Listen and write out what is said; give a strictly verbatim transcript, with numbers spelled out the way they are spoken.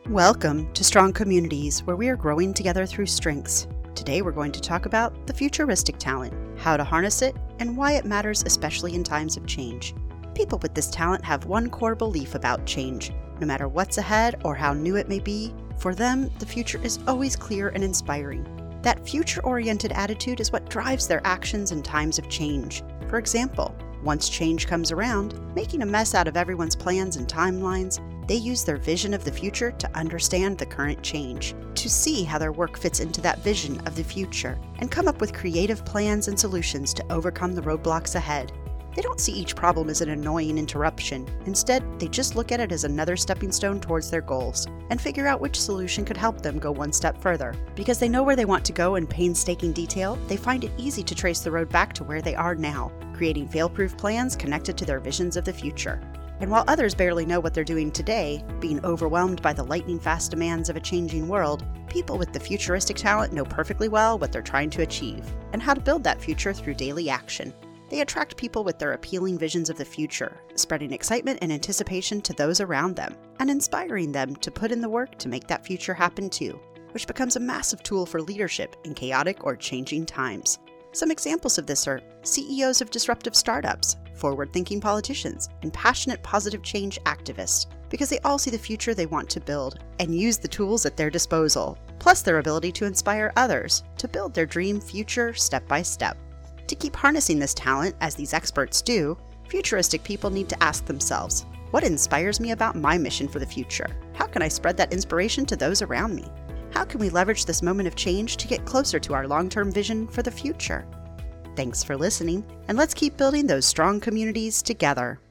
Welcome to Strong Communities, where we are growing together through strengths. Today we're going to talk about the futuristic talent, how to harness it, and why it matters especially in times of change. People with this talent have one core belief about change. No matter what's ahead or how new it may be, for them, the future is always clear and inspiring. That future-oriented attitude is what drives their actions in times of change. For example, once change comes around, making a mess out of everyone's plans and timelines, they use their vision of the future to understand the current change, to see how their work fits into that vision of the future, and come up with creative plans and solutions to overcome the roadblocks ahead. They don't see each problem as an annoying interruption. Instead, they just look at it as another stepping stone towards their goals, and figure out which solution could help them go one step further. Because they know where they want to go in painstaking detail, they find it easy to trace the road back to where they are now, creating fail-proof plans connected to their visions of the future. And while others barely know what they're doing today, being overwhelmed by the lightning-fast demands of a changing world, people with the futuristic talent know perfectly well what they're trying to achieve, and how to build that future through daily action. They attract people with their appealing visions of the future, spreading excitement and anticipation to those around them, and inspiring them to put in the work to make that future happen too, which becomes a massive tool for leadership in chaotic or changing times. Some examples of this are C E Os of disruptive startups, forward-thinking politicians, and passionate positive change activists, because they all see the future they want to build and use the tools at their disposal, plus their ability to inspire others to build their dream future step by step. To keep harnessing this talent, as these experts do, futuristic people need to ask themselves, what inspires me about my mission for the future? How can I spread that inspiration to those around me? How can we leverage this moment of change to get closer to our long-term vision for the future? Thanks for listening, and let's keep building those strong communities together.